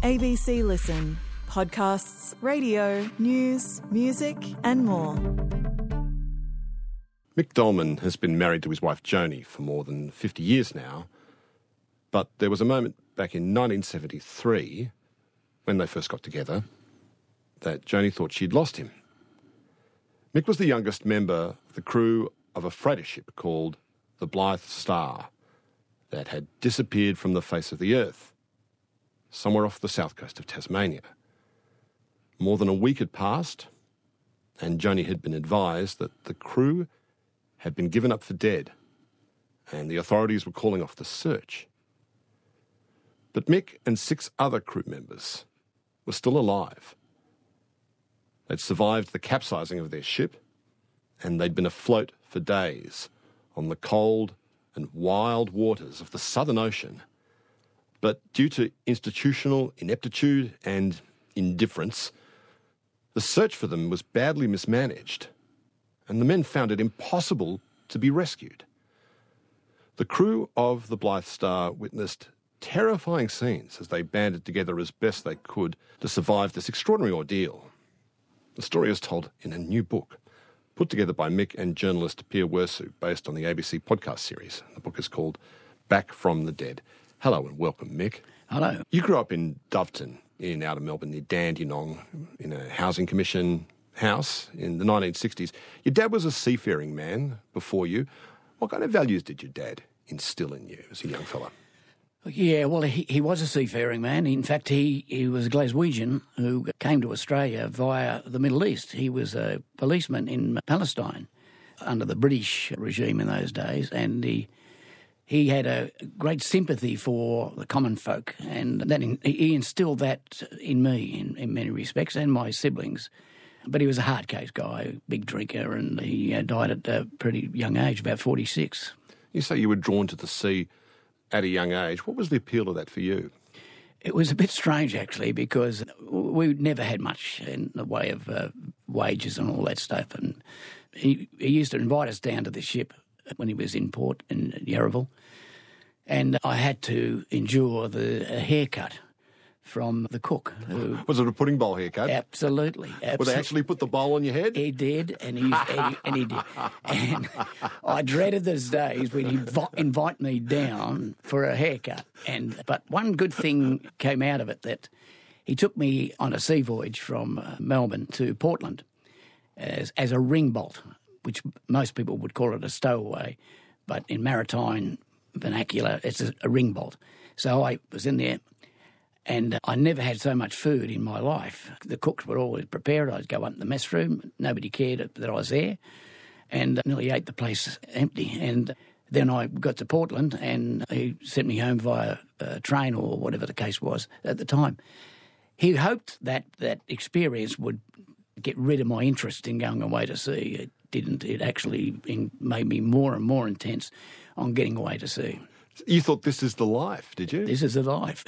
ABC Listen. Podcasts, radio, news, music and more. Mick Dolman has been married to his wife Joni for more than 50 years now, but there was a moment back in 1973, when they first got together, that Joni thought she'd lost him. Mick was the youngest member of the crew of a freighter ship called the Blythe Star that had disappeared from the face of the earth, somewhere off the south coast of Tasmania. More than a week had passed, and Joni had been advised that the crew had been given up for dead, and the authorities were calling off the search. But Mick and 6 other crew members were still alive. They'd survived the capsizing of their ship, and they'd been afloat for days on the cold and wild waters of the Southern Ocean. But due to institutional ineptitude and indifference, the search for them was badly mismanaged, and the men found it impossible to be rescued. The crew of the Blythe Star witnessed terrifying scenes as they banded together as best they could to survive this extraordinary ordeal. The story is told in a new book, put together by Mick and journalist Pierre Wersu, based on the ABC podcast series. The book is called Back from the Dead. Hello and welcome, Mick. Hello. You grew up in Doveton, in outer Melbourne, near Dandenong, in a housing commission house in the 1960s. Your dad was a seafaring man before you. What kind of values did your dad instill in you as a young fella? Yeah, well, he was a seafaring man. In fact, he was a Glaswegian who came to Australia via the Middle East. He was a policeman in Palestine under the British regime in those days, and he had a great sympathy for the common folk, and he instilled that in me in many respects, and my siblings. But he was a hard case guy, big drinker, and he died at a pretty young age, about 46. You say you were drawn to the sea at a young age. What was the appeal of that for you? It was a bit strange, actually, because we never had much in the way of wages and all that stuff. And he used to invite us down to the ship when he was in port in Yarraville, and I had to endure the haircut from the cook. Was it a pudding bowl haircut? Absolutely. Would they actually put the bowl on your head? He did, and he did. And I dreaded those days when he'd invite me down for a haircut. But one good thing came out of it, that he took me on a sea voyage from Melbourne to Portland as a ring bolt, which most people would call it a stowaway, but in maritime vernacular, it's a ring bolt. So I was in there, and I never had so much food in my life. The cooks were always prepared. I'd go up in the mess room. Nobody cared that I was there, and nearly ate the place empty. And then I got to Portland, and he sent me home via train or whatever the case was at the time. He hoped that experience would get rid of my interest in going away to sea. It didn't. It actually made me more and more intense on getting away to sea. You thought this is the life, did you? This is the life.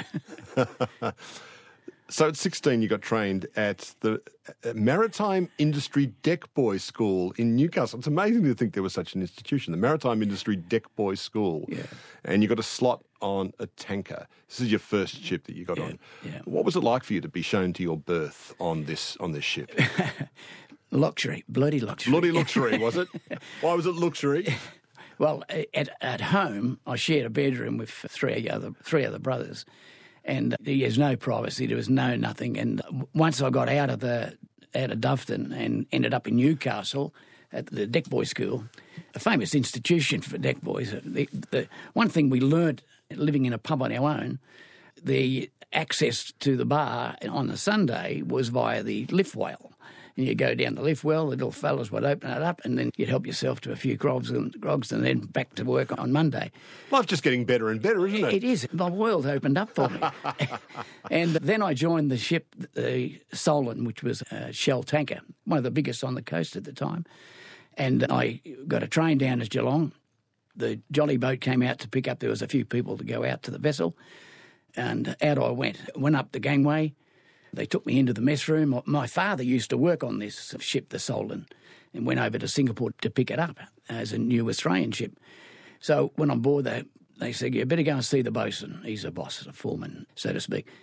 So at 16 you got trained at the Maritime Industry Deck Boy School in Newcastle. It's amazing to think there was such an institution, the Maritime Industry Deck Boy School. Yeah. And you got a slot on a tanker. This is your first ship that you got on. Yeah. What was it like for you to be shown to your berth on this ship? Luxury, bloody luxury. Bloody luxury, was it? Why was it luxury? Well, at home, I shared a bedroom with three other brothers, and there was no privacy. There was nothing. And once I got out of Doveton and ended up in Newcastle at the Deck Boy School, a famous institution for deck boys. The one thing we learnt living in a pub on our own, the access to the bar on a Sunday was via the lift well. And you go down the lift well, the little fellas would open it up, and then you'd help yourself to a few grogs and then back to work on Monday. Life's just getting better and better, isn't it? It is. My world opened up for me. And then I joined the ship, the Solon, which was a Shell tanker, one of the biggest on the coast at the time. And I got a train down to Geelong. The jolly boat came out to pick up. There was a few people to go out to the vessel. And out I went up the gangway. They took me into the mess room. My father used to work on this ship, the Solon, and went over to Singapore to pick it up as a new Australian ship. So when on board, they said, you better go and see the bosun. He's a boss, a foreman, so to speak.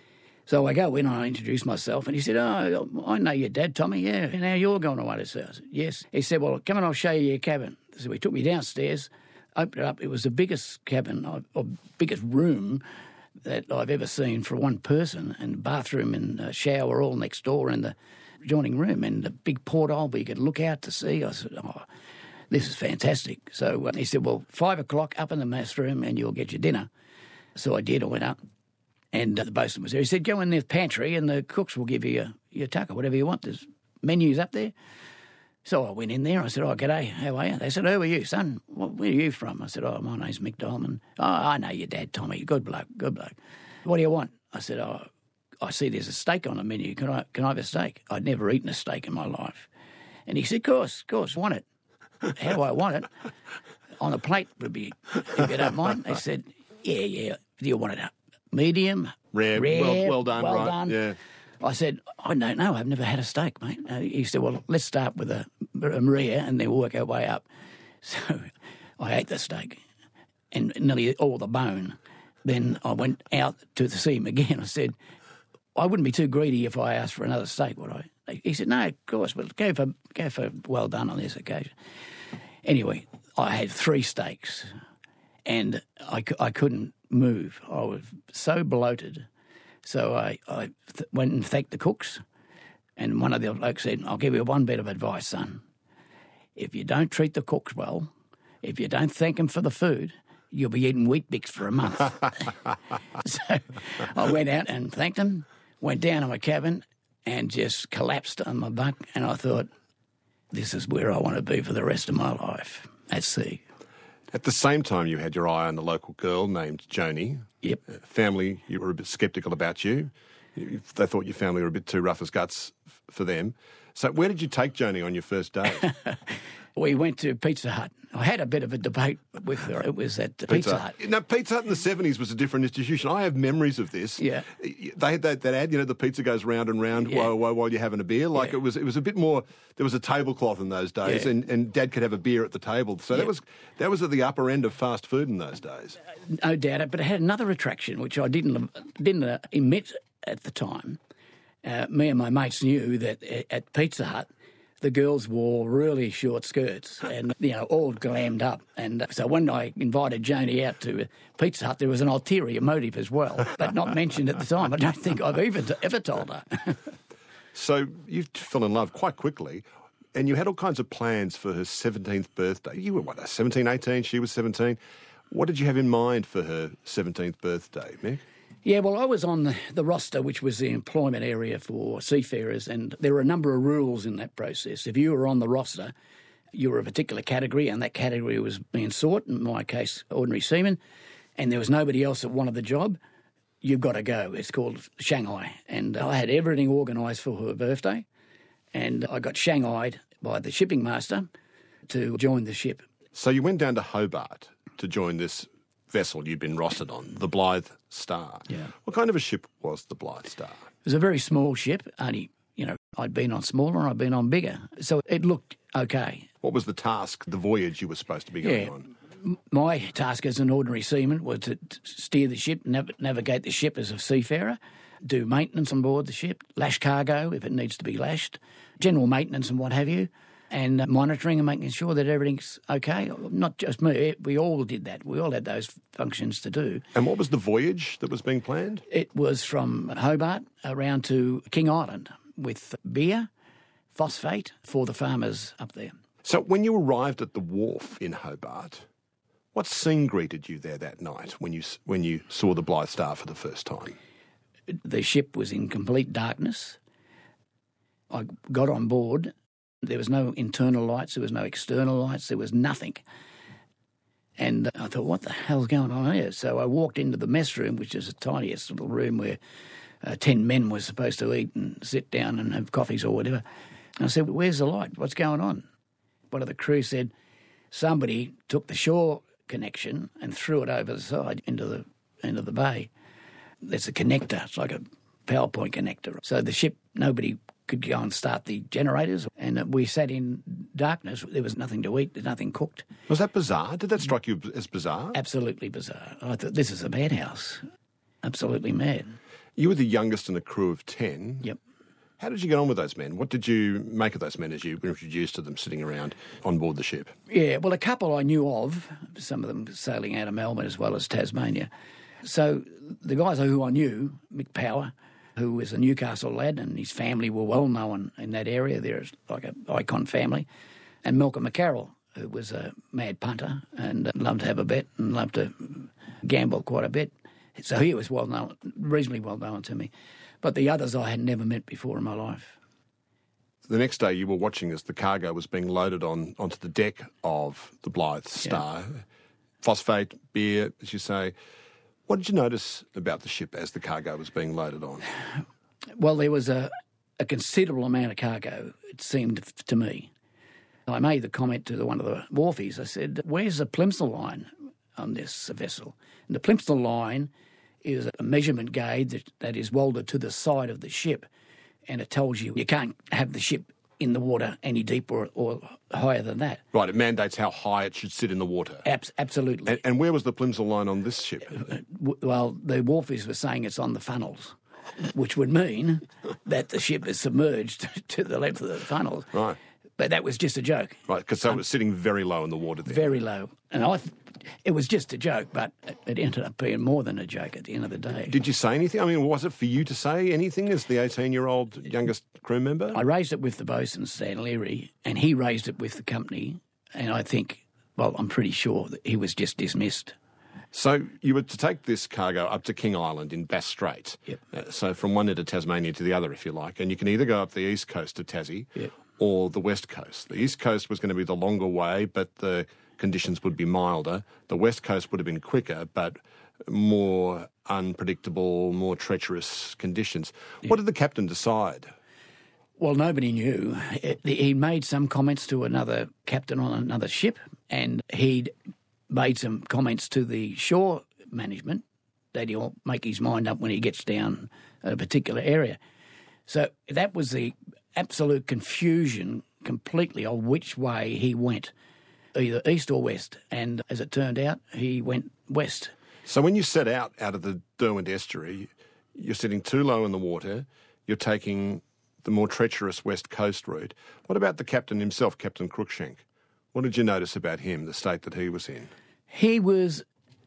So I go in and I introduce myself, and he said, "Oh, I know your dad, Tommy, yeah. Now you're going away to sea." I said, "Yes." He said, "Well, come and I'll show you your cabin." So he took me downstairs, opened it up. It was the biggest cabin, or biggest room that I've ever seen for one person, and bathroom and shower all next door in the adjoining room, and a big porthole where you could look out to sea. I said, "Oh, this is fantastic." So he said, "Well, 5 o'clock up in the mess room and you'll get your dinner." So I did. I went up. And the bosun was there. He said, "Go in the pantry and the cooks will give you your tucker, whatever you want. There's menus up there." So I went in there. I said, "Oh, g'day, how are you?" They said, "Who are you, son? Where are you from?" I said, "Oh, my name's Mick Dolman." "Oh, I know your dad, Tommy. Good bloke, good bloke. What do you want?" I said, "Oh, I see there's a steak on the menu. Can I have a steak?" I'd never eaten a steak in my life. And he said, Of course, want it." "How do I want it?" "On a plate would be, if you don't mind." They said, Yeah. "Do you want it up? Medium, Rare, well done, right? Done." Yeah. I said, "I don't know. I've never had a steak, mate." He said, "Well, let's start with a rare and then we'll work our way up." So I ate the steak and nearly all the bone. Then I went out to see him again. I said, "I wouldn't be too greedy if I asked for another steak, would I?" He said, "No, of course, but go for well done on this occasion." Anyway, I had 3 steaks and I couldn't move. I was so bloated. So I went and thanked the cooks, and one of the blokes said, "I'll give you one bit of advice, son. If you don't treat the cooks well, if you don't thank them for the food, you'll be eating Weet-Bix for a month." So I went out and thanked them, went down to my cabin and just collapsed on my bunk, and I thought, this is where I want to be for the rest of my life, at sea. At the same time, you had your eye on the local girl named Joni. Yep. Family, you were a bit sceptical about you. They thought your family were a bit too rough as guts for them. So where did you take Joni on your first day? We went to Pizza Hut. I had a bit of a debate with her. It was at Pizza Hut. No, Pizza Hut in the 70s was a different institution. I have memories of this. Yeah. They had that ad, the pizza goes round and round while you're having a beer. Like it was a bit more, there was a tablecloth in those days and Dad could have a beer at the table. So that was at the upper end of fast food in those days. No doubt. But it had another attraction, which I didn't emit at the time. Me and my mates knew that at Pizza Hut, the girls wore really short skirts and, all glammed up. And so when I invited Joni out to Pizza Hut, there was an ulterior motive as well, but not mentioned at the time. I don't think I've ever told her. So you fell in love quite quickly, and you had all kinds of plans for her 17th birthday. You were, 17, 18? She was 17. What did you have in mind for her 17th birthday, Mick? Yeah, well, I was on the roster, which was the employment area for seafarers, and there were a number of rules in that process. If you were on the roster, you were a particular category, and that category was being sought, in my case, ordinary seaman, and there was nobody else that wanted the job, you've got to go. It's called Shanghai. And I had everything organised for her birthday, and I got shanghaied by the shipping master to join the ship. So you went down to Hobart to join this vessel you'd been rostered on, the Blythe Star. Yeah. What kind of a ship was the Blythe Star? It was a very small ship, only, I'd been on smaller and I'd been on bigger. So it looked okay. What was the task, the voyage you were supposed to be going on? My task as an ordinary seaman was to steer the ship, navigate the ship as a seafarer, do maintenance on board the ship, lash cargo if it needs to be lashed, general maintenance and what have you, and monitoring and making sure that everything's okay. Not just me, we all did that. We all had those functions to do. And what was the voyage that was being planned? It was from Hobart around to King Island with beer, phosphate for the farmers up there. So when you arrived at the wharf in Hobart, what scene greeted you there that night when you saw the Blythe Star for the first time? The ship was in complete darkness. I got on board. There was no internal lights, there was no external lights, there was nothing. And I thought, what the hell's going on here? So I walked into the mess room, which is the tiniest little room where 10 men were supposed to eat and sit down and have coffees or whatever. And I said, where's the light? What's going on? One of the crew said, somebody took the shore connection and threw it over the side into the bay. There's a connector. It's like a PowerPoint connector. So the ship, nobody could go and start the generators, and we sat in darkness. There was nothing to eat, there's nothing cooked. Was that bizarre? Did that strike you as bizarre? Absolutely bizarre. I thought, this is a madhouse. Absolutely mad. You were the youngest in a crew of 10. Yep. How did you get on with those men? What did you make of those men as you were introduced to them sitting around on board the ship? Yeah, well, a couple I knew of, some of them sailing out of Melbourne as well as Tasmania. So the guys who I knew, Mick Power, who was a Newcastle lad, and his family were well known in that area. They're like an icon family. And Malcolm McCarroll, who was a mad punter and loved to have a bet and loved to gamble quite a bit. So he was well known, reasonably well known to me. But the others I had never met before in my life. The next day you were watching as the cargo was being loaded onto the deck of the Blythe Star. Yeah. Phosphate, beer, as you say. What did you notice about the ship as the cargo was being loaded on? Well, there was a considerable amount of cargo, it seemed to me. I made the comment to one of the wharfies. I said, where's the plimsoll line on this vessel? And the plimsoll line is a measurement gauge that is welded to the side of the ship, and it tells you can't have the ship in the water any deeper or higher than that. Right, it mandates how high it should sit in the water. Absolutely. And where was the plimsoll line on this ship? Well, the wharfies were saying it's on the funnels, which would mean that the ship is submerged to the length of the funnels. Right. But that was just a joke. Right, because it was sitting very low in the water there. Very low. And it was just a joke, but it ended up being more than a joke at the end of the day. Did you say anything? I mean, was it for you to say anything as the 18-year-old youngest crew member? I raised it with the bosun, Stan Leary, and he raised it with the company. And I think, well, I'm pretty sure that he was just dismissed. So you were to take this cargo up to King Island in Bass Strait. Yep. So from one end of Tasmania to the other, if you like. And you can either go up the east coast to Tassie yep. or the west coast. The east coast was going to be the longer way, but the conditions would be milder. The west coast would have been quicker, but more unpredictable, more treacherous conditions. Yep. What did the captain decide? Well, nobody knew. He made some comments to another captain on another ship, and he'd made some comments to the shore management that he'll make his mind up when he gets down a particular area. So that was the absolute confusion completely of which way he went, either east or west. And as it turned out, he went west. So when you set out of the Derwent estuary, you're sitting too low in the water, you're taking the more treacherous west coast route. What about the captain himself, Captain Cruikshank? What did you notice about him, the state that he was in? He was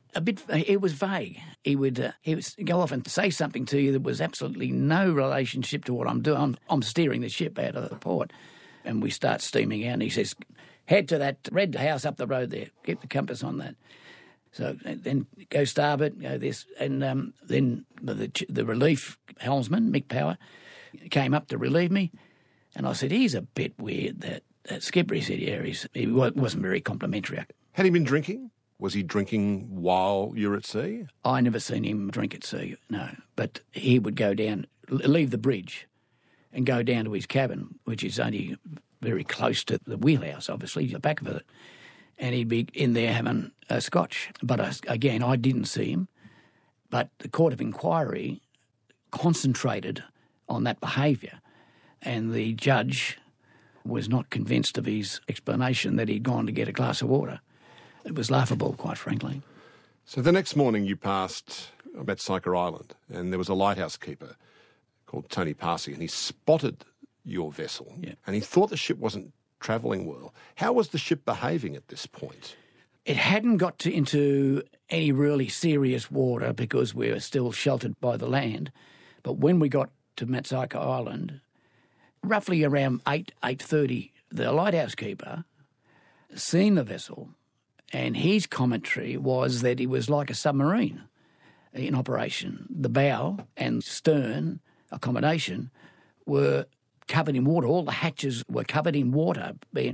it was vague. He would go off and say something to you that was absolutely no relationship to what I'm doing. I'm steering the ship out of the port, and we start steaming out, and he says, head to that red house up the road there. Keep the compass on that. So then go starboard, go this, and then the relief helmsman, Mick Power, came up to relieve me, and I said, he's a bit weird, that skipper. He said, yeah, he wasn't very complimentary. Had he been drinking? Was he drinking while you were at sea? I never seen him drink at sea, no. But he would go down, leave the bridge and go down to his cabin, which is only very close to the wheelhouse, obviously, the back of it. And he'd be in there having a scotch. But again, I didn't see him. But the Court of Inquiry concentrated on that behaviour, and the judge was not convinced of his explanation that he'd gone to get a glass of water. It was laughable, quite frankly. So the next morning you passed about Syker Island, and there was a lighthouse keeper called Tony Parsi, and he spotted your vessel, and he thought the ship wasn't travelling well. How was the ship behaving at this point? It hadn't got into any really serious water because we were still sheltered by the land. But when we got to Syker Island, roughly around 8:30, the lighthouse keeper seen the vessel, and his commentary was that it was like a submarine in operation. The bow and stern accommodation were covered in water. All the hatches were covered in water.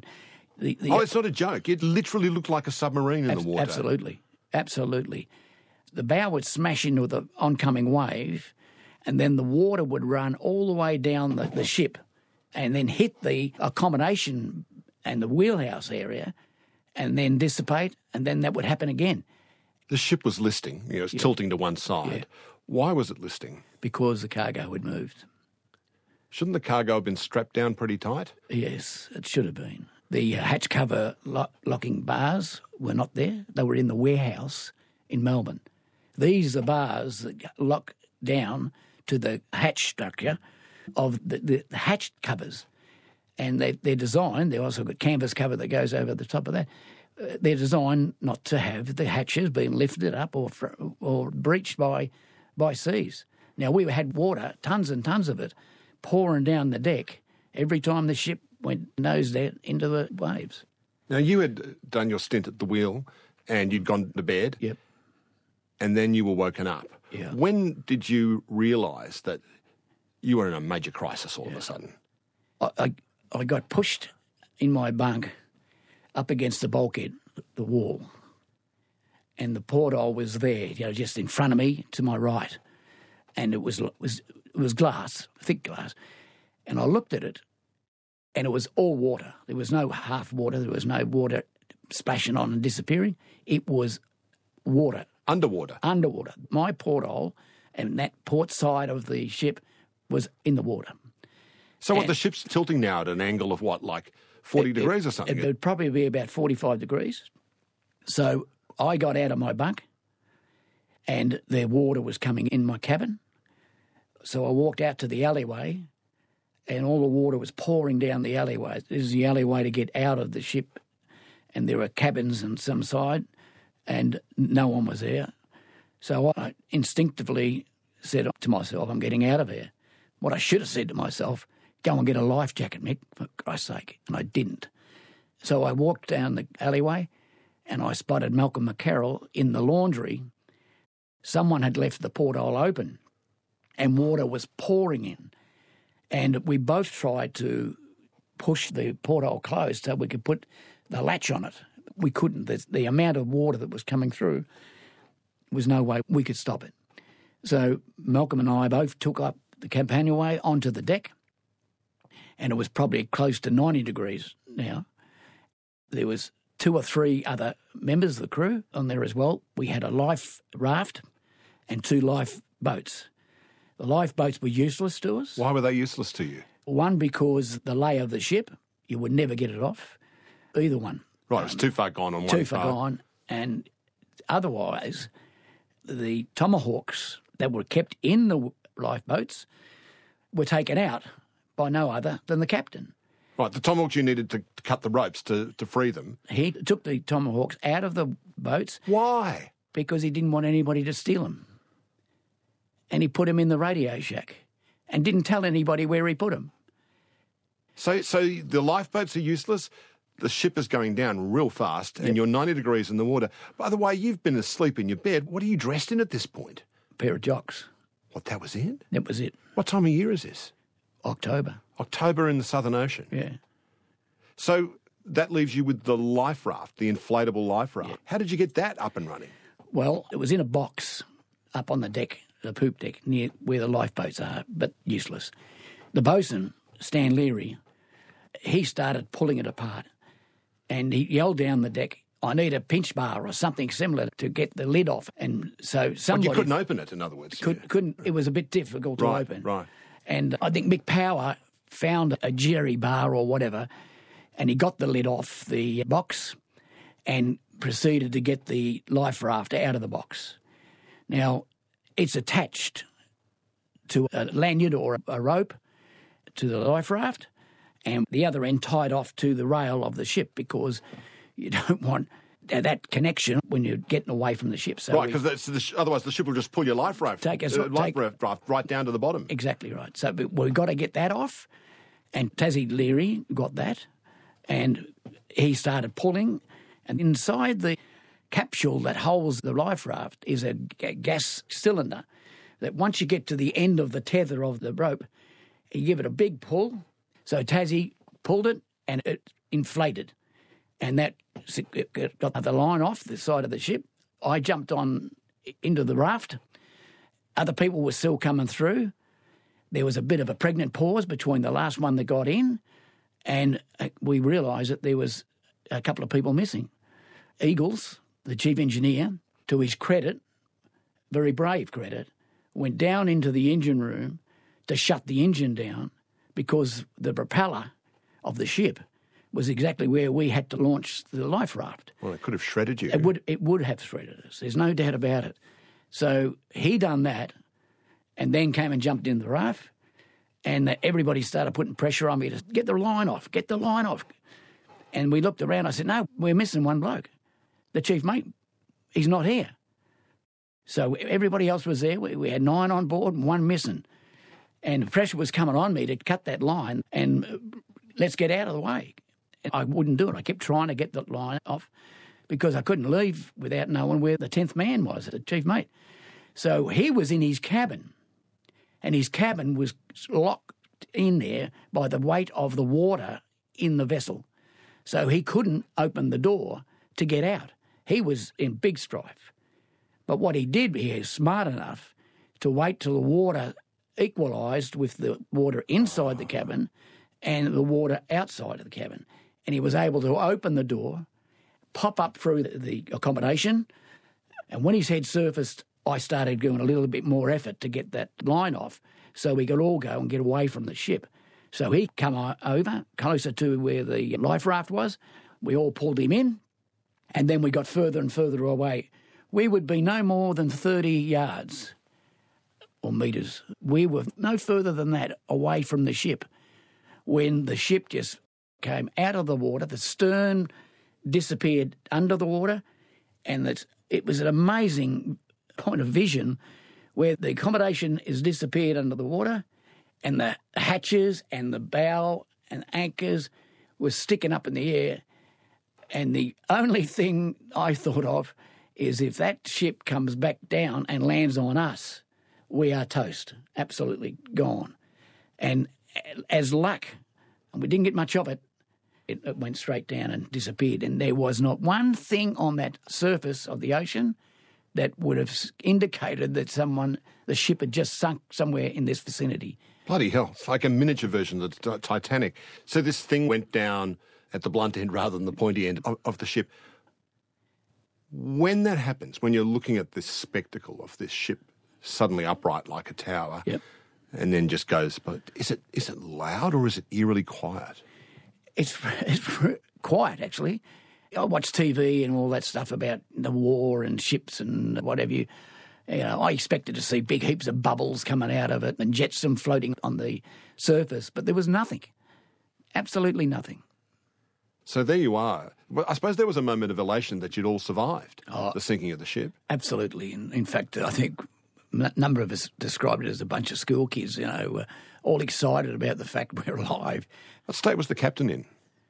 It's not a joke. It literally looked like a submarine in the water. Absolutely. The bow would smash into the oncoming wave, and then the water would run all the way down the ship and then hit the accommodation and the wheelhouse area and then dissipate, and then that would happen again. The ship was listing. It was tilting to one side. Yeah. Why was it listing? Because the cargo had moved. Shouldn't the cargo have been strapped down pretty tight? Yes, it should have been. The hatch cover locking bars were not there. They were in the warehouse in Melbourne. These are bars that lock down to the hatch structure of the hatch covers. And they're designed, they also got canvas cover that goes over the top of that. They're designed not to have the hatches being lifted up or breached by seas. Now, we had water, tons and tons of it, pouring down the deck every time the ship went nose down into the waves. Now, you had done your stint at the wheel and you'd gone to bed. Yep. And then you were woken up. Yeah. When did you realise that you were in a major crisis all of a sudden? I got pushed in my bunk up against the bulkhead, the wall, and the porthole was there, just in front of me to my right, and it was glass, thick glass, and I looked at it, and it was all water. There was no half water. There was no water splashing on and disappearing. It was water. Underwater? Underwater. My porthole and that port side of the ship was in the water. So what, the ship's tilting now at an angle of what, like 40 degrees or something? It would probably be about 45 degrees. So I got out of my bunk and the water was coming in my cabin. So I walked out to the alleyway and all the water was pouring down the alleyway. This is the alleyway to get out of the ship, and there were cabins on some side and no one was there. So I instinctively said to myself, I'm getting out of here. What I should have said to myself, go and get a life jacket, Mick, for Christ's sake, and I didn't. So I walked down the alleyway and I spotted Malcolm McCarroll in the laundry. Someone had left the porthole open and water was pouring in. And we both tried to push the porthole closed so we could put the latch on it. We couldn't. The amount of water that was coming through was no way we could stop it. So Malcolm and I both took up the companionway onto the deck, and it was probably close to 90 degrees now. There was 2 or 3 other members of the crew on there as well. We had a life raft and 2 lifeboats. The lifeboats were useless to us. Why were they useless to you? One, because the lay of the ship, you would never get it off, either one. Right, it was too far gone on one Too part. far gone. And otherwise, the tomahawks that were kept in the lifeboats were taken out by no other than the captain. Right, the tomahawks, you needed to cut the ropes to free them. He took the tomahawks out of the boats Why? because he didn't want anybody to steal them. And he put them in the radio shack and didn't tell anybody where he put them. So the lifeboats are useless, the ship is going down real fast, and you're 90 degrees in the water. By the way, you've been asleep in your bed. What are you dressed in at this point? A pair of jocks. What, that was it? That was it. What time of year is this? October. October in the Southern Ocean. Yeah. So that leaves you with the life raft, the inflatable life raft. Yeah. How did you get that up and running? Well, it was in a box up on the deck, the poop deck, near where the lifeboats are, but useless. The bosun, Stan Leary, he started pulling it apart and he yelled down the deck, I need a pinch bar or something similar to get the lid off. And so somebody... But you couldn't open it, in other words. Couldn't. It was a bit difficult to open. Right. And I think Mick Power found a jerry bar or whatever, and he got the lid off the box and proceeded to get the life raft out of the box. Now, it's attached to a lanyard or a rope to the life raft, and the other end tied off to the rail of the ship because you don't want that connection when you're getting away from the ship. So right, because otherwise the ship will just pull your life raft, raft right down to the bottom. Exactly right. So we've got to get that off, and Tassie Leary got that, and he started pulling, and inside the capsule that holds the life raft is a gas cylinder that once you get to the end of the tether of the rope, you give it a big pull. So Tassie pulled it and it inflated, and that got the line off the side of the ship. I jumped on into the raft. Other people were still coming through. There was a bit of a pregnant pause between the last one that got in, and we realised that there was a couple of people missing. Eagles, the chief engineer, to his credit, very brave credit, went down into the engine room to shut the engine down because the propeller of the ship was exactly where we had to launch the life raft. Well, it could have shredded you. It would have shredded us. There's no doubt about it. So he done that, and then came and jumped in the raft, and everybody started putting pressure on me to get the line off. And we looked around. I said, no, we're missing one bloke. The chief mate, he's not here. So everybody else was there. We had 9 on board and 1 missing. And pressure was coming on me to cut that line and let's get out of the way. And I wouldn't do it. I kept trying to get the line off because I couldn't leave without knowing where the 10th man was, the chief mate. So he was in his cabin, and his cabin was locked in there by the weight of the water in the vessel. So he couldn't open the door to get out. He was in big strife. But what he did, he was smart enough to wait till the water equalised with the water inside the cabin and the water outside of the cabin. And he was able to open the door, pop up through the accommodation, and when his head surfaced, I started doing a little bit more effort to get that line off so we could all go and get away from the ship. So he come over, closer to where the life raft was. We all pulled him in, and then we got further and further away. We would be no more than 30 yards or metres. We were no further than that away from the ship when the ship just came out of the water. The stern disappeared under the water, and it was an amazing point of vision where the accommodation is disappeared under the water and the hatches and the bow and anchors were sticking up in the air. And the only thing I thought of is if that ship comes back down and lands on us, we are toast, absolutely gone. And as luck, and we didn't get much of it, it went straight down and disappeared. And there was not one thing on that surface of the ocean that would have indicated that the ship had just sunk somewhere in this vicinity. Bloody hell, it's like a miniature version of the Titanic. So this thing went down at the blunt end rather than the pointy end of the ship. When that happens, when you're looking at this spectacle of this ship suddenly upright like a tower, yep, and then just goes, but is it loud or is it eerily quiet? It's quiet, actually. I watch TV and all that stuff about the war and ships and whatever you know, I expected to see big heaps of bubbles coming out of it and jetsam floating on the surface, but there was nothing. Absolutely nothing. So there you are. Well, I suppose there was a moment of elation that you'd all survived the sinking of the ship. Absolutely. In fact, I think a number of us described it as a bunch of school kids, you know, all excited about the fact we're alive. What state was the captain in?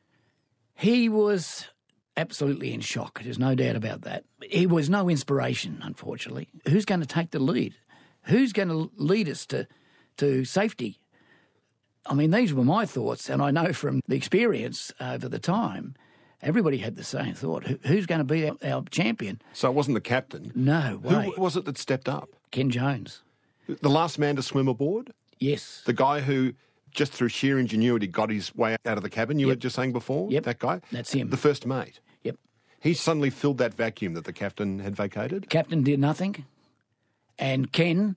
He was absolutely in shock. There's no doubt about that. He was no inspiration, unfortunately. Who's going to take the lead? Who's going to lead us to safety? I mean, these were my thoughts, and I know from the experience over the time, everybody had the same thought. Who's going to be our champion? So it wasn't the captain? No way. Who was it that stepped up? Ken Jones. The last man to swim aboard? Yes. The guy who, just through sheer ingenuity, got his way out of the cabin, you were just saying before? Yep. That guy? That's him. The first mate? Yep. He suddenly filled that vacuum that the captain had vacated? The captain did nothing, and Ken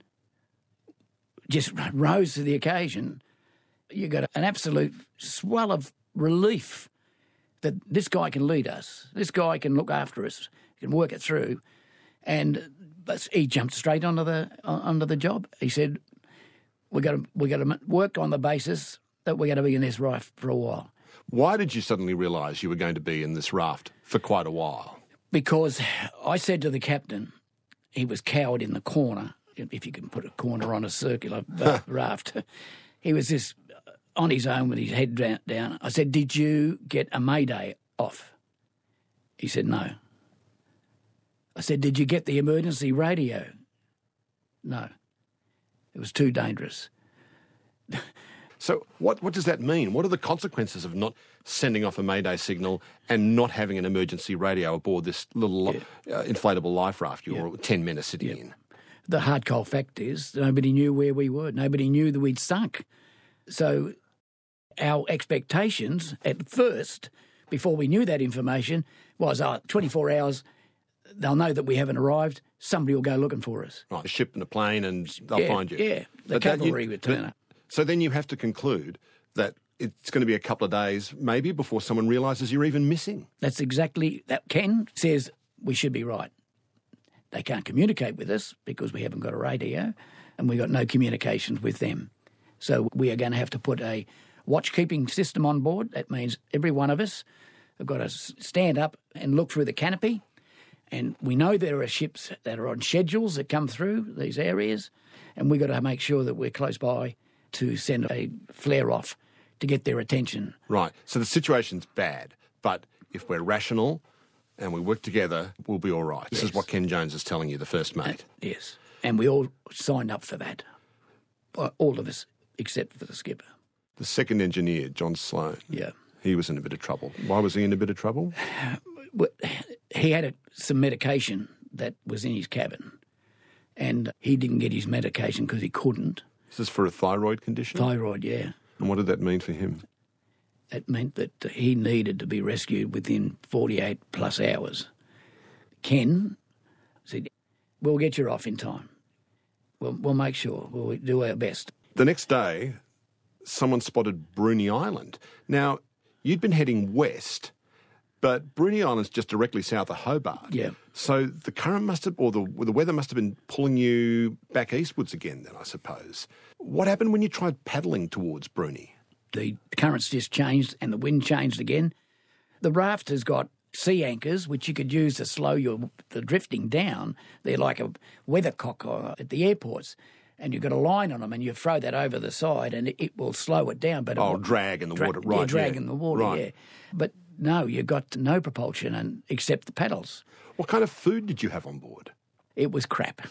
just rose to the occasion. You got an absolute swell of relief that this guy can lead us. This guy can look after us, can work it through. But he jumped straight onto the job. He said, we got to work on the basis that we're going to be in this raft for a while. Why did you suddenly realise you were going to be in this raft for quite a while? Because I said to the captain, he was cowered in the corner, if you can put a corner on a circular raft. He was just on his own with his head down. I said, did you get a Mayday off? He said, no. I said, did you get the emergency radio? No. It was too dangerous. So what does that mean? What are the consequences of not sending off a Mayday signal and not having an emergency radio aboard this little inflatable life raft you're 10 men are sitting in? The hard cold fact is nobody knew where we were. Nobody knew that we'd sunk. So our expectations at first, before we knew that information, was 24 hours, they'll know that we haven't arrived, somebody will go looking for us. Right, a ship and a plane and they'll find you. Yeah, the cavalry would turn up. So then you have to conclude that it's going to be a couple of days maybe before someone realises you're even missing. That's exactly that. Ken says we should be right. They can't communicate with us because we haven't got a radio. and we got no communications with them. So we are going to have to put a watch-keeping system on board. That means every one of us have got to stand up and look through the canopy. And we know there are ships that are on schedules that come through these areas, and we've got to make sure that we're close by to send a flare off to get their attention. Right. So the situation's bad, but if we're rational and we work together, we'll be all right. This is what Ken Jones is telling you, the first mate. Yes. And we all signed up for that. All of us, except for the skipper. The second engineer, John Sloan. Yeah. He was in a bit of trouble. Why was he in a bit of trouble? He had some medication that was in his cabin, and he didn't get his medication because he couldn't. Is this for a thyroid condition? Thyroid, yeah. And what did that mean for him? That meant that he needed to be rescued within 48 plus hours. Ken said, we'll get you off in time. We'll make sure. We'll do our best. The next day, someone spotted Bruny Island. Now, you'd been heading west, but Bruny Island's just directly south of Hobart. Yeah. So the current must have, or the weather must have been pulling you back eastwards again then, I suppose. What happened when you tried paddling towards Bruny? The currents just changed and the wind changed again. The raft has got sea anchors, which you could use to slow the drifting down. They're like a weathercock at the airports. And you've got a line on them and you throw that over the side and it will slow it down. But drag in the water, right. Yeah, drag in the water, right. yeah. But no, you've got no propulsion except the paddles. What kind of food did you have on board? It was crap.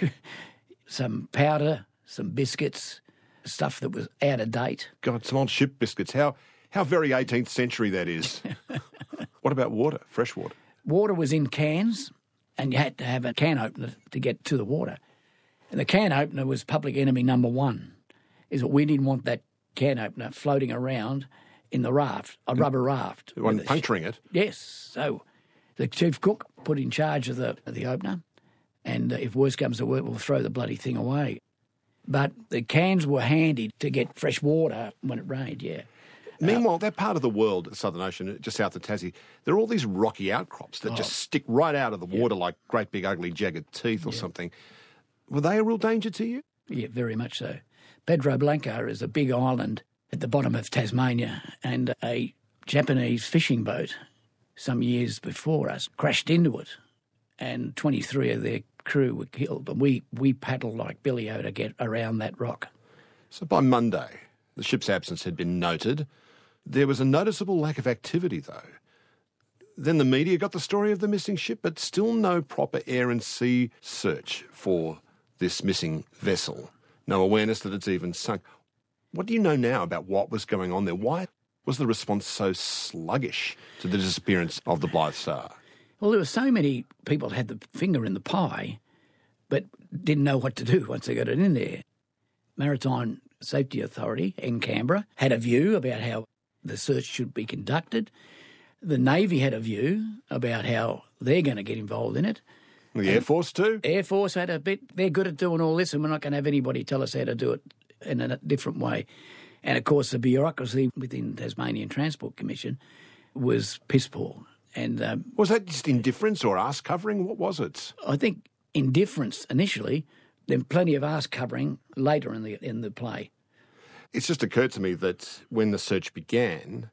Some powder, some biscuits, stuff that was out of date. God, some old ship biscuits. How very 18th century that is. What about water, fresh water? Water was in cans and you had to have a can opener to get to the water. And the can opener was public enemy number one, is that we didn't want that can opener floating around in the raft, a rubber raft. It wasn't puncturing it? Yes. So the chief cook put in charge of the opener, and if worse comes to worse, we'll throw the bloody thing away. But the cans were handy to get fresh water when it rained, yeah. Meanwhile, that part of the world, the Southern Ocean, just south of Tassie, there are all these rocky outcrops that just stick right out of the water like great big ugly jagged teeth or something. Were they a real danger to you? Yeah, very much so. Pedro Blanco is a big island at the bottom of Tasmania, and a Japanese fishing boat some years before us crashed into it, and 23 of their crew were killed. But we paddled like Billy-O to get around that rock. So by Monday, the ship's absence had been noted. There was a noticeable lack of activity, though. Then the media got the story of the missing ship, but still no proper air and sea search for this missing vessel. No awareness that it's even sunk. What do you know now about what was going on there? Why was the response so sluggish to the disappearance of the Blythe Star? Well, there were so many people had the finger in the pie, but didn't know what to do once they got it in there. Maritime Safety Authority in Canberra had a view about how the search should be conducted. The Navy had a view about how they're going to get involved in it. The Air Force too? Air Force had a bit. They're good at doing all this, and we're not going to have anybody tell us how to do it in a different way. And, of course, the bureaucracy within Tasmanian Transport Commission was piss poor. And was that just indifference or arse covering? What was it? I think indifference initially, then plenty of arse covering later in the play. It's just occurred to me that when the search began,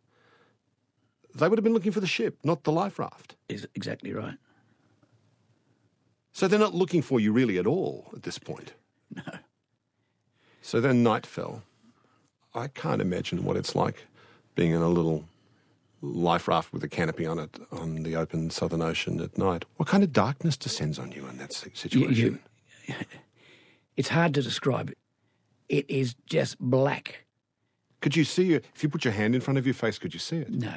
they would have been looking for the ship, not the life raft. Is exactly right. So they're not looking for you really at all at this point? No. So then night fell. I can't imagine what it's like being in a little life raft with a canopy on it on the open Southern Ocean at night. What kind of darkness descends on you in that situation? It's hard to describe it. It is just black. Could you see it? If you put your hand in front of your face, could you see it? No.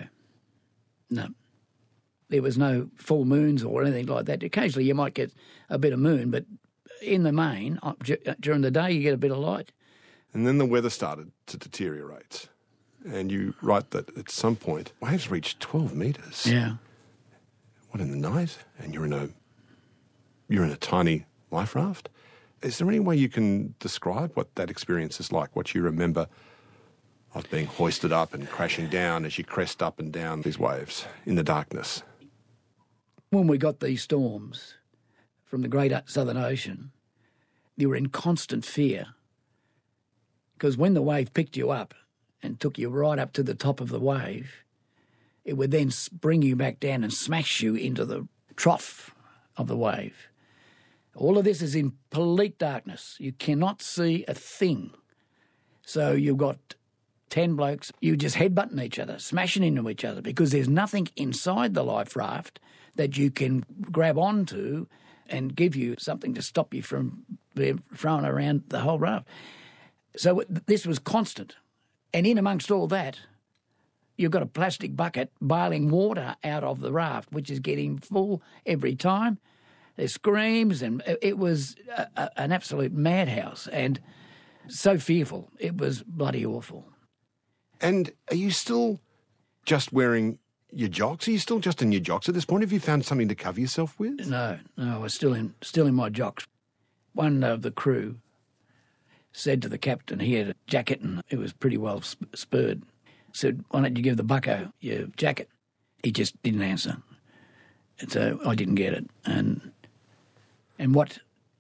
There was no full moons or anything like that. Occasionally you might get a bit of moon, but in the main, during the day you get a bit of light. And then the weather started to deteriorate. And you write that at some point, waves reached 12 metres. Yeah. What, in the night? And you're in a tiny life raft? Is there any way you can describe what that experience is like, what you remember of being hoisted up and crashing down as you crest up and down these waves in the darkness? When we got these storms from the Great Southern Ocean, you were in constant fear, because when the wave picked you up and took you right up to the top of the wave, it would then bring you back down and smash you into the trough of the wave. All of this is in complete darkness. You cannot see a thing. So you've got 10 blokes, you just headbutting each other, smashing into each other, because there's nothing inside the life raft that you can grab onto and give you something to stop you from being thrown around the whole raft. So this was constant. And in amongst all that, you've got a plastic bucket bailing water out of the raft, which is getting full every time. There's screams, and it was an absolute madhouse and so fearful. It was bloody awful. And are you still just wearing your jocks? Are you still just in your jocks at this point? Have you found something to cover yourself with? No, I was still in my jocks. One of the crew said to the captain, he had a jacket and it was pretty well spurred, said, "Why don't you give the bucko your jacket?" He just didn't answer. And so I didn't get it. And what,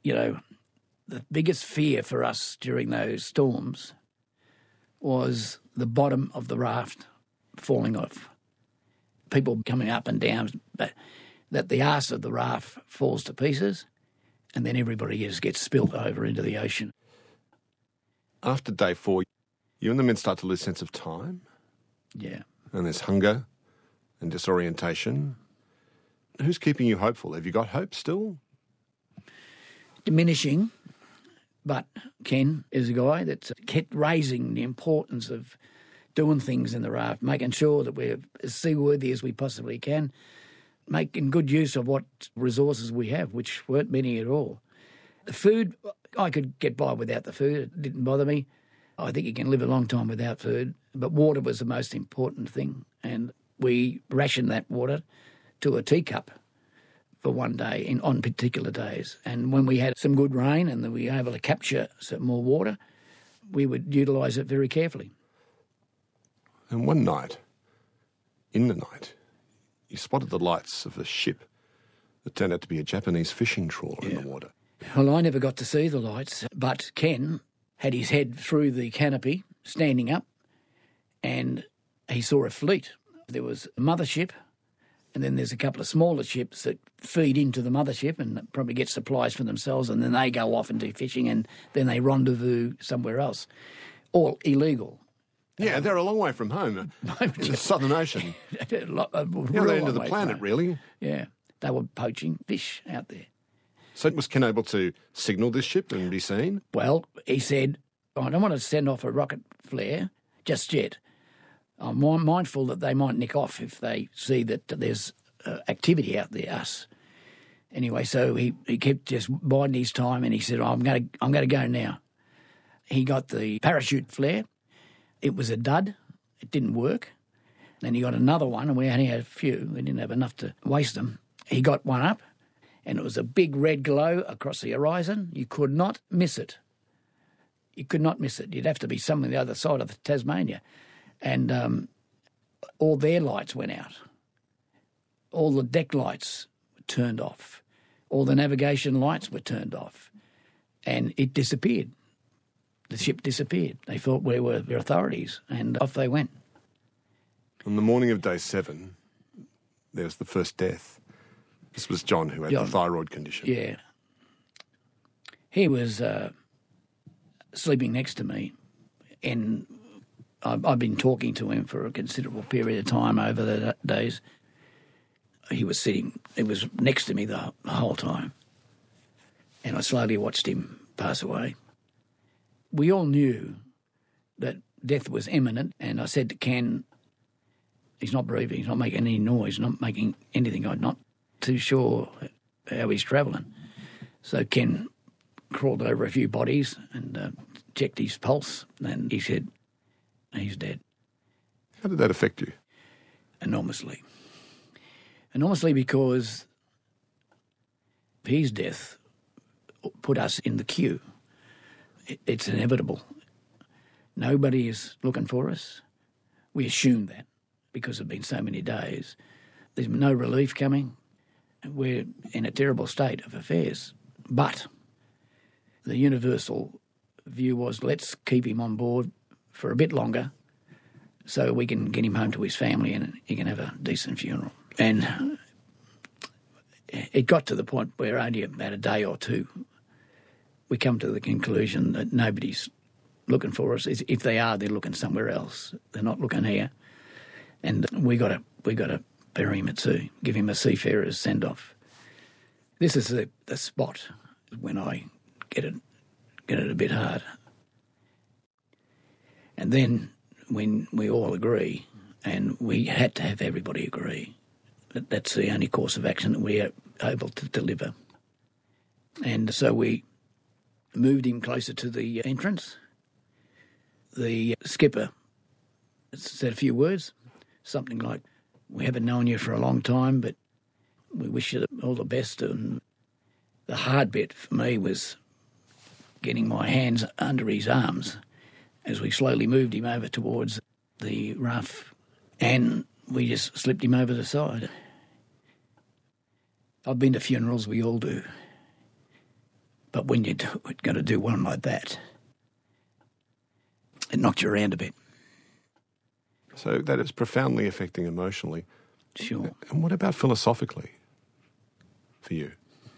the biggest fear for us during those storms was the bottom of the raft falling off. People coming up and down, but that the arse of the raft falls to pieces and then everybody just gets spilt over into the ocean. After day 4, you and the men start to lose sense of time. Yeah. And there's hunger and disorientation. Who's keeping you hopeful? Have you got hope still? Diminishing, but Ken is a guy that's kept raising the importance of doing things in the raft, making sure that we're as seaworthy as we possibly can, making good use of what resources we have, which weren't many at all. The food, I could get by without the food. It didn't bother me. I think you can live a long time without food, but water was the most important thing, and we rationed that water to a teacup for one day on particular days. And when we had some good rain and we were able to capture some more water, we would utilise it very carefully. And one night, in the night, you spotted the lights of a ship that turned out to be a Japanese fishing trawler in the water. Well, I never got to see the lights, but Ken had his head through the canopy, standing up, and he saw a fleet. There was a mothership, and then there's a couple of smaller ships that feed into the mothership and probably get supplies for themselves, and then they go off and do fishing, and then they rendezvous somewhere else. All illegal. Yeah, they're a long way from home, in the Southern Ocean. The other end of the planet, really. Yeah, they were poaching fish out there. So was Ken able to signal this ship and be seen? Well, he said, "I don't want to send off a rocket flare just yet. I'm mindful that they might nick off if they see that there's activity out there, us." Anyway, so he kept just biding his time, and he said, I'm going to go now. He got the parachute flare. It was a dud. It didn't work. Then he got another one, and we only had a few. We didn't have enough to waste them. He got one up, and it was a big red glow across the horizon. You could not miss it. You could not miss it. You'd have to be somewhere on the other side of Tasmania. And all their lights went out. All the deck lights were turned off. All the navigation lights were turned off. And it disappeared. The ship disappeared. They thought we were the authorities, and off they went. On the morning of day 7, there was the first death. This was John, who had the thyroid condition. Yeah. He was sleeping next to me, and I've been talking to him for a considerable period of time over the days. He was next to me the whole time, and I slowly watched him pass away. We all knew that death was imminent, and I said to Ken, he's not breathing, he's not making any noise, not making anything. I'm not too sure how he's travelling. So Ken crawled over a few bodies and checked his pulse, and he said, he's dead. How did that affect you? Enormously. Enormously, because his death put us in the queue. It's inevitable. Nobody is looking for us. We assume that because it's been so many days. There's no relief coming. We're in a terrible state of affairs. But the universal view was, let's keep him on board for a bit longer so we can get him home to his family and he can have a decent funeral. And it got to the point where only about a day or two we come to the conclusion that nobody's looking for us. If they are, they're looking somewhere else. They're not looking here. And we got to bury him at sea, give him a seafarer's send-off. This is the spot when I get it a bit hard. And then when we all agree, and we had to have everybody agree, that that's the only course of action that we are able to deliver. And so we moved him closer to the entrance. The skipper said a few words, something like, "We haven't known you for a long time, but we wish you all the best." And the hard bit for me was getting my hands under his arms as we slowly moved him over towards the raft, and we just slipped him over the side. I've been to funerals, we all do. But when you're going to do one like that, it knocked you around a bit. So that is profoundly affecting emotionally. Sure. And what about philosophically for you?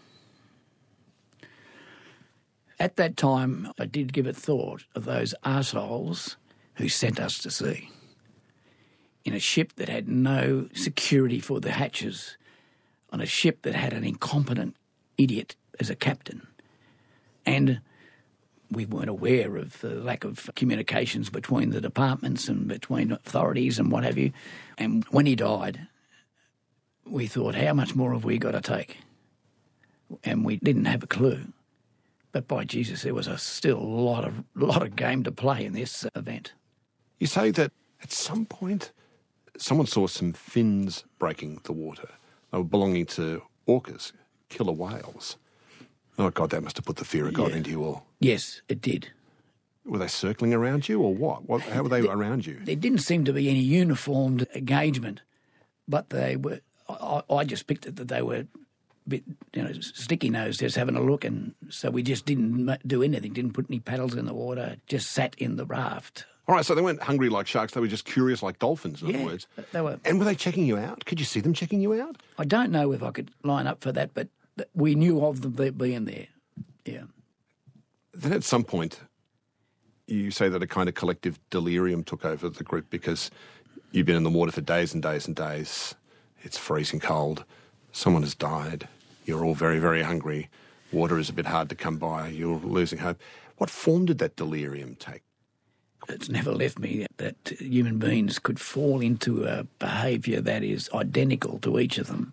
At that time, I did give it thought of those arseholes who sent us to sea in a ship that had no security for the hatches, on a ship that had an incompetent idiot as a captain. And we weren't aware of the lack of communications between the departments and between authorities and what have you. And when he died, we thought, how much more have we got to take? And we didn't have a clue. But by Jesus, there was still a lot of game to play in this event. You say that at some point someone saw some fins breaking the water. They were belonging to orcas, killer whales. Oh, God, that must have put the fear of God into you all. Yes, it did. Were they circling around you or what? How were they around you? There didn't seem to be any uniformed engagement, but they were. I just picked it that they were bit, sticky-nosed, just having a look, and so we just didn't do anything, didn't put any paddles in the water, just sat in the raft. All right, so they weren't hungry like sharks, they were just curious like dolphins, in other words. They were. And were they checking you out? Could you see them checking you out? I don't know if I could line up for that, but we knew of them being there, yeah. Then at some point, you say that a kind of collective delirium took over the group because you've been in the water for days and days and days. It's freezing cold. Someone has died. You're all very, very hungry. Water is a bit hard to come by. You're losing hope. What form did that delirium take? It's never left me that human beings could fall into a behaviour that is identical to each of them.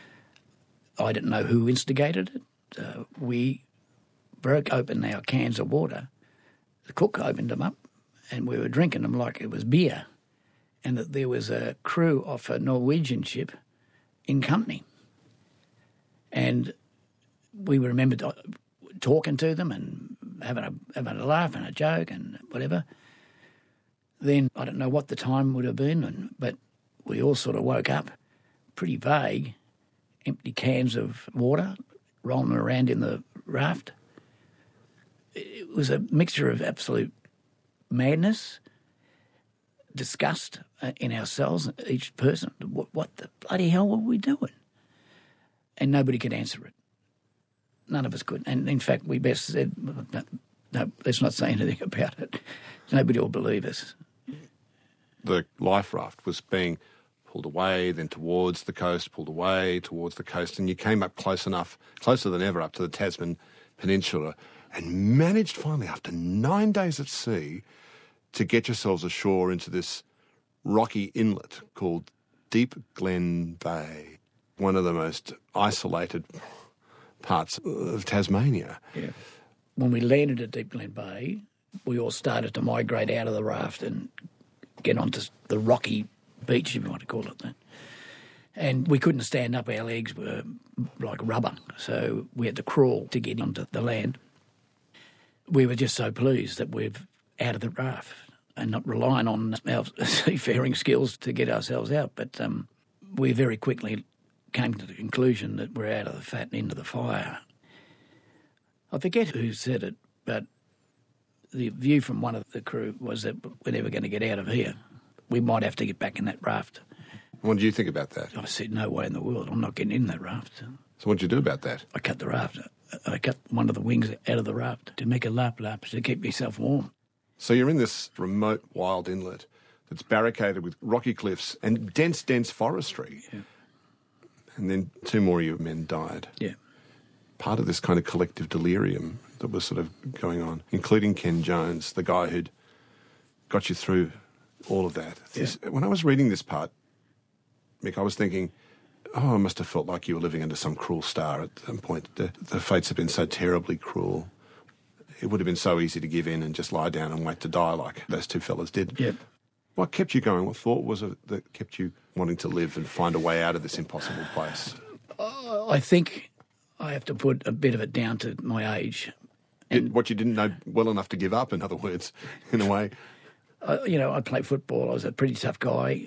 I don't know who instigated it. We broke open our cans of water. The cook opened them up and we were drinking them like it was beer, and that there was a crew off a Norwegian ship in company. And we remembered talking to them and having a laugh and a joke and whatever. Then I don't know what the time would have been, but we all sort of woke up pretty vague, empty cans of water rolling around in the raft. It was a mixture of absolute madness, disgust in ourselves, each person. What the bloody hell were we doing? And nobody could answer it. None of us could. And in fact, we best said, no, let's not say anything about it. Nobody will believe us. The life raft was being pulled away, then towards the coast, pulled away towards the coast, and you came up close enough, closer than ever, up to the Tasman Peninsula, and managed finally, after 9 days at sea, to get yourselves ashore into this rocky inlet called Deep Glen Bay, one of the most isolated parts of Tasmania. Yeah. When we landed at Deep Glen Bay, we all started to migrate out of the raft and get onto the rocky beach, if you want to call it that. And we couldn't stand up. Our legs were like rubber, so we had to crawl to get onto the land. We were just so pleased that we're out of the raft and not relying on our seafaring skills to get ourselves out. But we very quickly came to the conclusion that we're out of the fat and into the fire. I forget who said it, But the view from one of the crew was that we're never going to get out of here. We might have to get back in that raft. What do you think about that? I said, no way in the world. I'm not getting in that raft. So what did you do about that? I cut the raft. I cut one of the wings out of the raft to make a lap to keep myself warm. So you're in this remote, wild inlet that's barricaded with rocky cliffs and dense forestry. Yeah. And then 2 more of your men died. Yeah. Part of this kind of collective delirium that was sort of going on, including Ken Jones, the guy who'd got you through all of that. When I was reading this part, Mick, I was thinking, I must have felt like you were living under some cruel star at some point. The fates have been so terribly cruel. It would have been so easy to give in and just lie down and wait to die like those 2 fellas did. Yeah. What kept you going? What thought was it that kept you wanting to live and find a way out of this impossible place? I think I have to put a bit of it down to my age. What you didn't know well enough to give up, in other words, in a way. I played football. I was a pretty tough guy.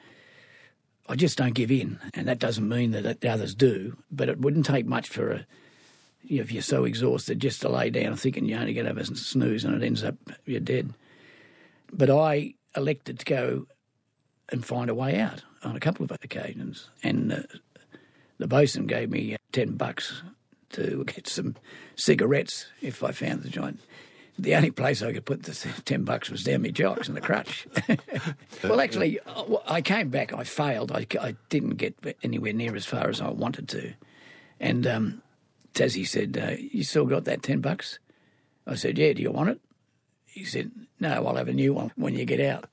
I just don't give in, and that doesn't mean that the others do. But it wouldn't take much for if you're so exhausted, just to lay down thinking you're only going to have a snooze, and it ends up you're dead. But I elected to go and find a way out on a couple of occasions, and the bosun gave me $10 to get some cigarettes if I found the joint. The only place I could put the $10 was down my jocks and the crutch. Well, actually, I came back. I failed. I didn't get anywhere near as far as I wanted to. And Tassie said, you still got that $10? I said, yeah, do you want it? He said, no, I'll have a new one when you get out.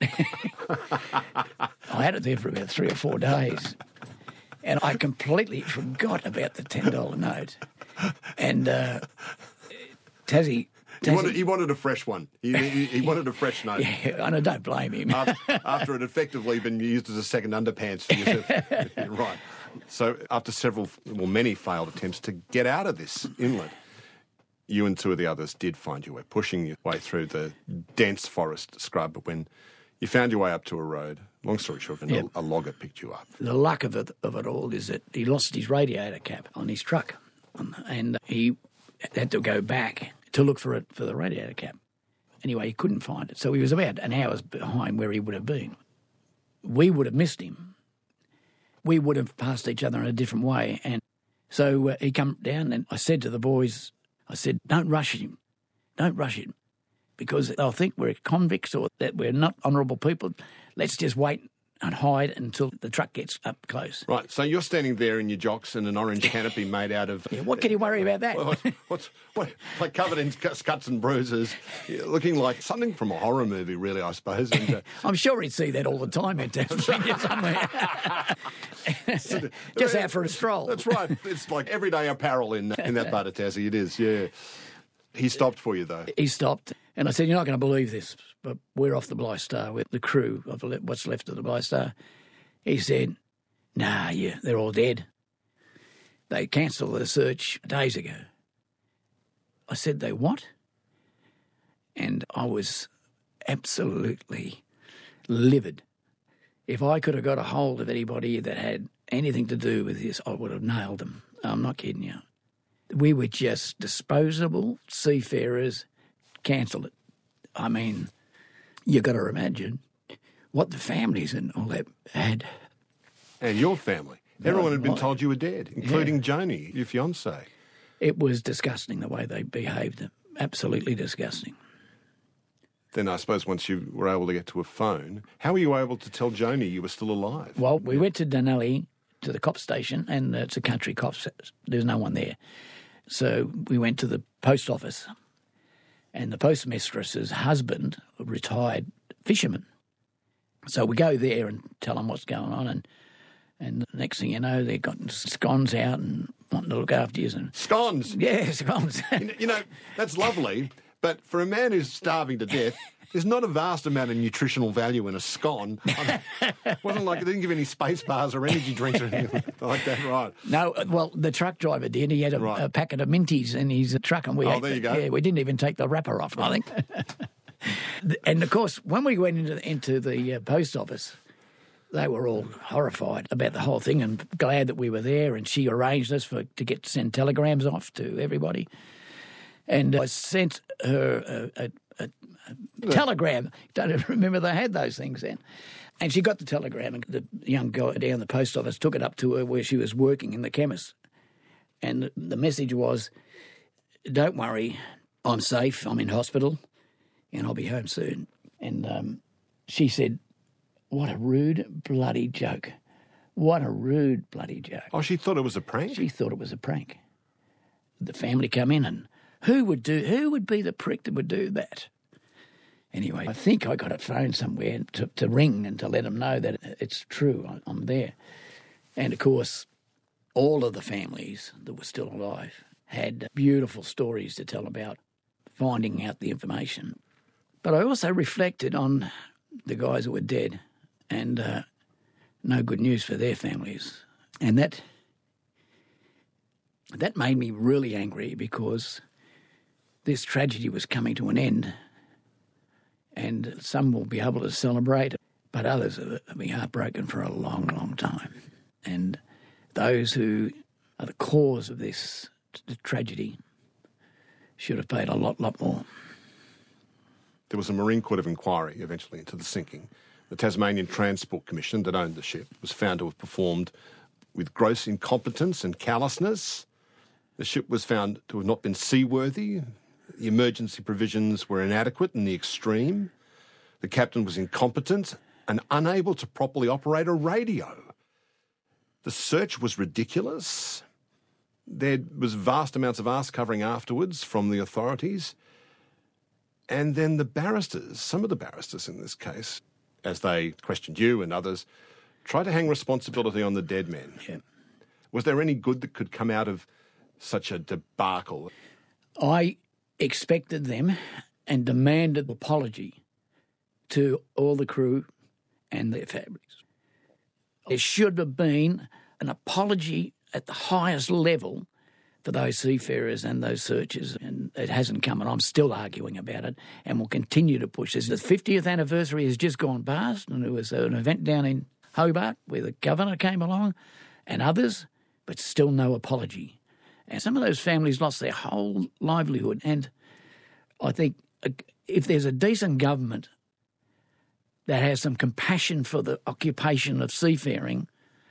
I had it there for about 3 or 4 days. And I completely forgot about the $10 note. And Tassie... He wanted a fresh one. He wanted a fresh note. Yeah, and I don't blame him. After it had effectively been used as a second underpants for yourself. Right. So after many failed attempts to get out of this inlet, you and 2 of the others did find your way, pushing your way through the dense forest scrub. But when you found your way up to a road, long story short, a logger picked you up. The luck of it all is that he lost his radiator cap on his truck, and he had to go back to look for the radiator cap. Anyway, he couldn't find it, so he was about an hour behind where he would have been. We would have missed him. We would have passed each other in a different way. And so he come down, and I said to the boys, don't rush him. Don't rush him, because they'll think we're convicts or that we're not honourable people. Let's just wait and hide until the truck gets up close. Right, so you're standing there in your jocks and an orange canopy made out of... Yeah, what can you worry about that? What, like covered in cuts and bruises, looking like something from a horror movie, really, I suppose. And, I'm sure he'd see that all the time in Tasmania somewhere. Just out for a stroll. That's right. It's like everyday apparel in that part of Tassie. It is, yeah. He stopped for you, though. He stopped, and I said, you're not going to believe this, but we're off the Blythe Star with the crew of what's left of the Blythe Star. He said, nah, yeah, they're all dead. They cancelled the search days ago. I said, they what? And I was absolutely livid. If I could have got a hold of anybody that had anything to do with this, I would have nailed them. I'm not kidding you. We were just disposable seafarers, cancelled it. I mean, you got to imagine what the families and all that had. And your family. Everyone had been told you were dead, including Joni, your fiancée. It was disgusting the way they behaved. Absolutely disgusting. Then I suppose once you were able to get to a phone, how were you able to tell Joni you were still alive? Well, we went to Dunalley, to the cop station, and it's a country cop. There's no one there. So we went to the post office, and the postmistress's husband, a retired fisherman. So we go there and tell them what's going on, and the next thing you know, they've got scones out and wanting to look after you. And scones? Yeah, scones. You know, that's lovely, but for a man who's starving to death, there's not a vast amount of nutritional value in a scone. It wasn't like it didn't give any space bars or energy drinks or anything like that, right? No, well, the truck driver did. He had a packet of Minties in his truck, and there you go. Yeah, we didn't even take the wrapper off, I think. And of course, when we went into the post office, they were all horrified about the whole thing and glad that we were there. And she arranged us to send telegrams off to everybody. And I sent her a telegram. Don't remember they had those things then. And she got the telegram, and the young guy down the post office took it up to her where she was working in the chemist. And the message was, don't worry, I'm safe, I'm in hospital, and I'll be home soon. And she said, what a rude bloody joke. What a rude bloody joke. Oh, she thought it was a prank? She thought it was a prank. The family come in, and who would be the prick that would do that? Anyway, I think I got a phone somewhere to ring and to let them know that it's true, I'm there. And, of course, all of the families that were still alive had beautiful stories to tell about finding out the information. But I also reflected on the guys that were dead and no good news for their families. And that made me really angry because this tragedy was coming to an end. And some will be able to celebrate, but others will be heartbroken for a long, long time. And those who are the cause of this tragedy should have paid a lot more. There was a Marine Court of Inquiry eventually into the sinking. The Tasmanian Transport Commission that owned the ship was found to have performed with gross incompetence and callousness. The ship was found to have not been seaworthy. The emergency provisions were inadequate in the extreme. The captain was incompetent and unable to properly operate a radio. The search was ridiculous. There was vast amounts of arse covering afterwards from the authorities. And then the barristers, some of the barristers in this case, as they questioned you and others, tried to hang responsibility on the dead men. Yeah. Was there any good that could come out of such a debacle? I expected them and demanded apology to all the crew and their families. There should have been an apology at the highest level for those seafarers and those searchers, and it hasn't come, and I'm still arguing about it and will continue to push this. The 50th anniversary has just gone past, and there was an event down in Hobart where the governor came along and others, but still no apology. And some of those families lost their whole livelihood, and I think if there's a decent government that has some compassion for the occupation of seafaring,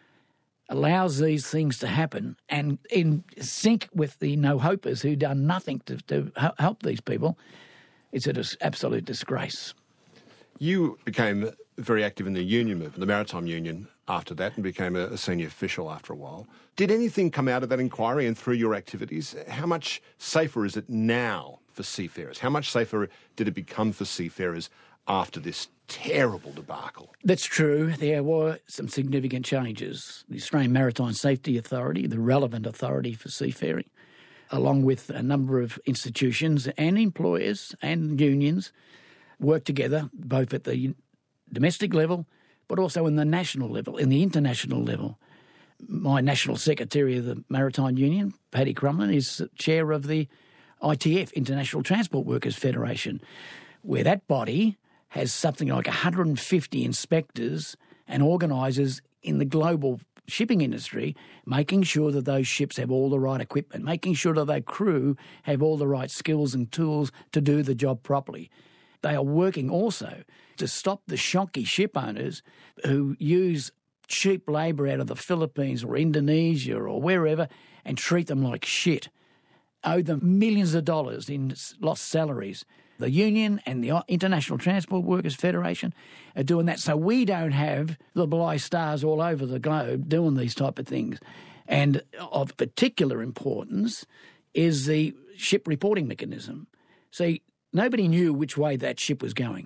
allows these things to happen and in sync with the no-hopers who done nothing to help these people, it's an absolute disgrace. You became very active in the union movement, the Maritime Union, after that, and became a senior official after a while. Did anything come out of that inquiry and through your activities? How much safer is it now for seafarers? How much safer did it become for seafarers after this terrible debacle? That's true. There were some significant changes. The Australian Maritime Safety Authority, the relevant authority for seafaring, along with a number of institutions and employers and unions, worked together both at the domestic level but also in the national level, in the international level. My National Secretary of the Maritime Union, Paddy Crumlin, is chair of the ITF, International Transport Workers Federation, where that body has something like 150 inspectors and organisers in the global shipping industry, making sure that those ships have all the right equipment, making sure that their crew have all the right skills and tools to do the job properly. They are working also to stop the shonky ship owners who use cheap labour out of the Philippines or Indonesia or wherever and treat them like shit, owe them millions of dollars in lost salaries. The union and the International Transport Workers Federation are doing that, so we don't have the Bligh Stars all over the globe doing these type of things. And of particular importance is the ship reporting mechanism. See, nobody knew which way that ship was going.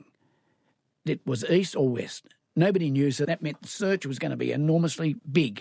It was east or west. Nobody knew, so that meant the search was going to be enormously big.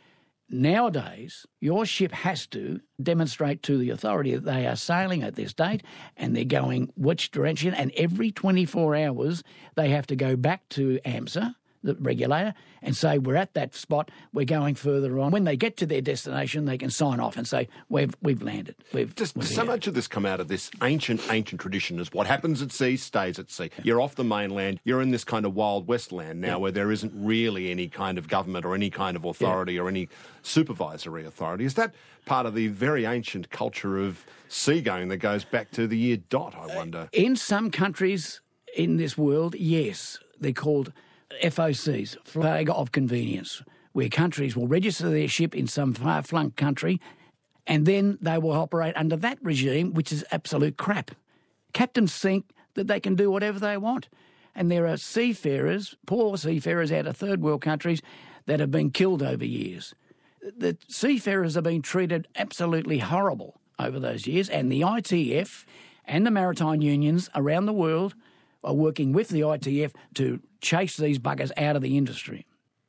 Nowadays, your ship has to demonstrate to the authority that they are sailing at this date and they're going which direction, and every 24 hours they have to go back to AMSA, the regulator, and say, we're at that spot, we're going further on. When they get to their destination, they can sign off and say, we've landed. Does so much of this come out of this ancient tradition as what happens at sea stays at sea? You're off the mainland, you're in this kind of Wild West land now where there isn't really any kind of government or any kind of authority or any supervisory authority. Is that part of the very ancient culture of seagoing that goes back to the year dot, I wonder? In some countries in this world, yes. They're called FOCs, Flag of Convenience, where countries will register their ship in some far-flung country and then they will operate under that regime, which is absolute crap. Captains think that they can do whatever they want. And there are seafarers, poor seafarers out of third world countries that have been killed over years. The seafarers have been treated absolutely horrible over those years, and the ITF and the maritime unions around the world are working with the ITF to chase these buggers out of the industry.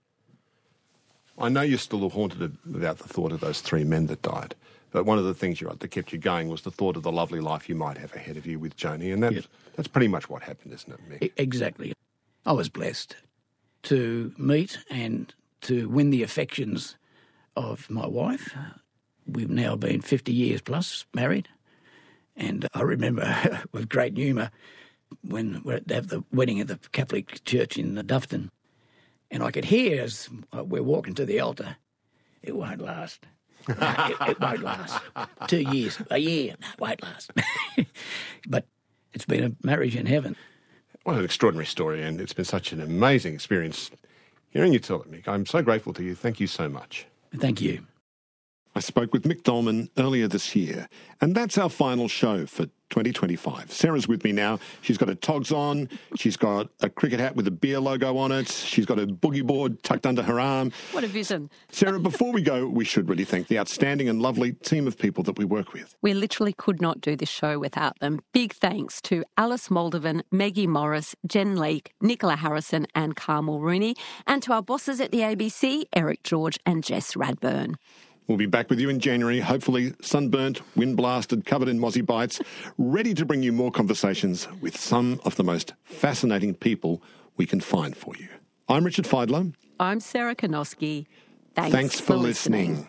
I know you're still haunted about the thought of those 3 men that died, but one of the things that kept you going was the thought of the lovely life you might have ahead of you with Joni, and that's pretty much what happened, isn't it, Mick? Exactly. I was blessed to meet and to win the affections of my wife. We've now been 50 years plus married, and I remember with great humour when we have the wedding at the Catholic Church in Dufton, and I could hear as we're walking to the altar, it won't last. No, it won't last. 2 years, a year, no, it won't last. But it's been a marriage in heaven. What an extraordinary story, and it's been such an amazing experience hearing you tell it, Mick. I'm so grateful to you. Thank you so much. Thank you. I spoke with Mick Dolman earlier this year, and that's our final show for 2025. Sarah's with me now. She's got her togs on. She's got a cricket hat with a beer logo on it. She's got a boogie board tucked under her arm. What a vision. Sarah, before we go, we should really thank the outstanding and lovely team of people that we work with. We literally could not do this show without them. Big thanks to Alice Moldovan, Maggie Morris, Jen Leake, Nicola Harrison and Carmel Rooney, and to our bosses at the ABC, Eric George and Jess Radburn. We'll be back with you in January, hopefully sunburnt, wind-blasted, covered in mozzie bites, ready to bring you more conversations with some of the most fascinating people we can find for you. I'm Richard Feidler. I'm Sarah Konoski. Thanks for listening.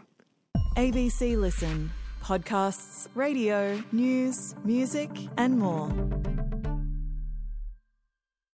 ABC Listen. Podcasts, radio, news, music and more.